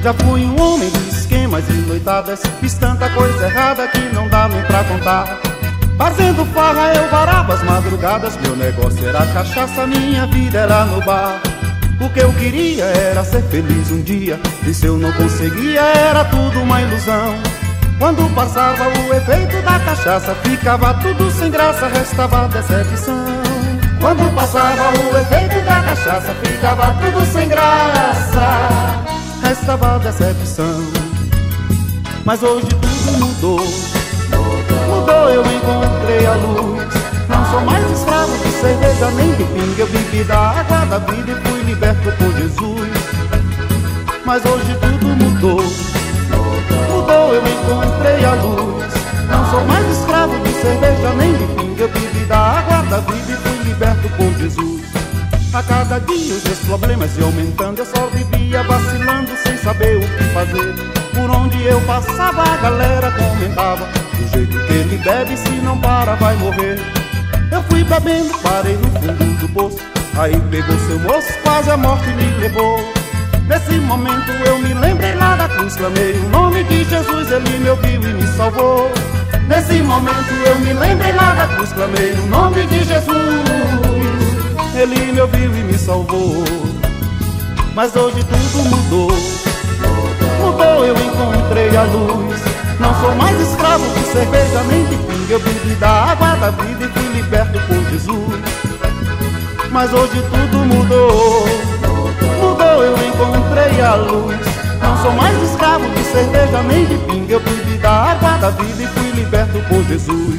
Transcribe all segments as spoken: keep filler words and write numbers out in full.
Já fui um homem de esquemas e noitadas, fiz tanta coisa errada que não dá nem pra contar. Fazendo farra eu varava as madrugadas, meu negócio era cachaça, minha vida era no bar. O que eu queria era ser feliz um dia, e se eu não conseguia era tudo uma ilusão. Quando passava o efeito da cachaça, ficava tudo sem graça, restava decepção. Quando passava o efeito da cachaça, ficava tudo sem graça, restava decepção. Mas hoje tudo mudou, mudou, eu encontrei a luz. Não sou mais escravo de cerveja nem de pinga, eu bebi da água da vida e fui liberto por Jesus. Mas hoje tudo mudou, mudou, eu encontrei a luz. Não sou mais escravo de cerveja nem de pinga, eu bebi da água da vida e fui liberto por Jesus. A cada dia os meus problemas iam aumentando, eu só vivia vacilando sem saber o que fazer. Por onde eu passava a galera comentava: do jeito que ele bebe, se não para vai morrer. Eu fui bebendo, parei no fundo do poço, aí pegou seu moço, quase a morte me levou. Nesse momento eu me lembrei lá da cruz, clamei o nome de Jesus, ele me ouviu e me salvou. Nesse momento eu me lembrei lá da cruz, clamei o nome de Jesus, ele me ouviu e me salvou. Mas hoje tudo mudou, mudou, eu encontrei a luz. Não sou mais escravo de cerveja nem de pinga, eu bebi da água da vida e fui liberto por Jesus. Mas hoje tudo mudou, mudou, eu encontrei a luz. Não sou mais escravo de cerveja nem de pinga, eu bebi da água da vida e fui liberto por Jesus.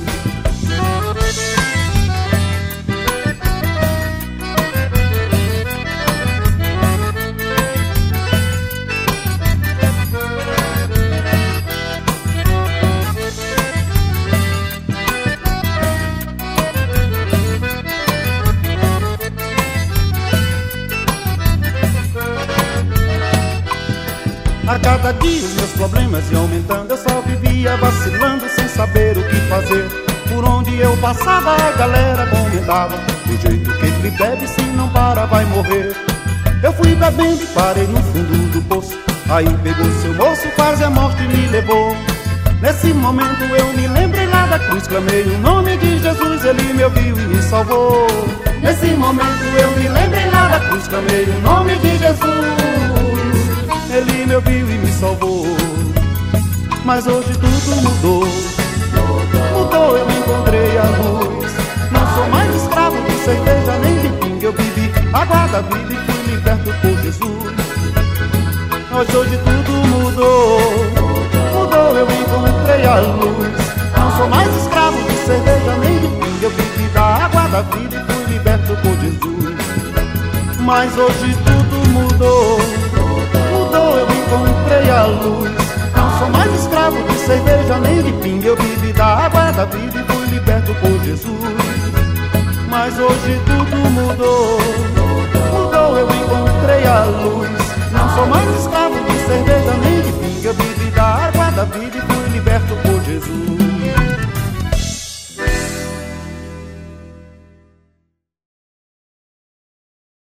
A cada dia os meus problemas iam aumentando, eu só vivia vacilando sem saber o que fazer. Por onde eu passava a galera comentava: do jeito que ele bebe, se não para vai morrer. Eu fui bebendo e parei no fundo do poço, aí pegou seu moço, quase a morte me levou. Nesse momento eu me lembrei lá da cruz, clamei o nome de Jesus, ele me ouviu e me salvou. Nesse momento eu me lembrei lá da cruz, clamei o nome de Jesus, ele me ouviu e me salvou. Mas hoje tudo mudou, mudou, eu encontrei a luz. Não sou mais escravo de cerveja nem de pinga, eu bebi água da vida e fui liberto por Jesus. Mas hoje tudo mudou, mudou, eu encontrei a luz. Não sou mais escravo de cerveja nem de pinga, eu bebi da água da vida e fui liberto por Jesus. Mas hoje tudo mudou, mudou, eu encontrei a luz. Não sou mais escravo de cerveja nem de pinga, eu bebi da água da vida e fui liberto por Jesus. Mas hoje tudo mudou, mudou, eu encontrei a luz. Não sou mais escravo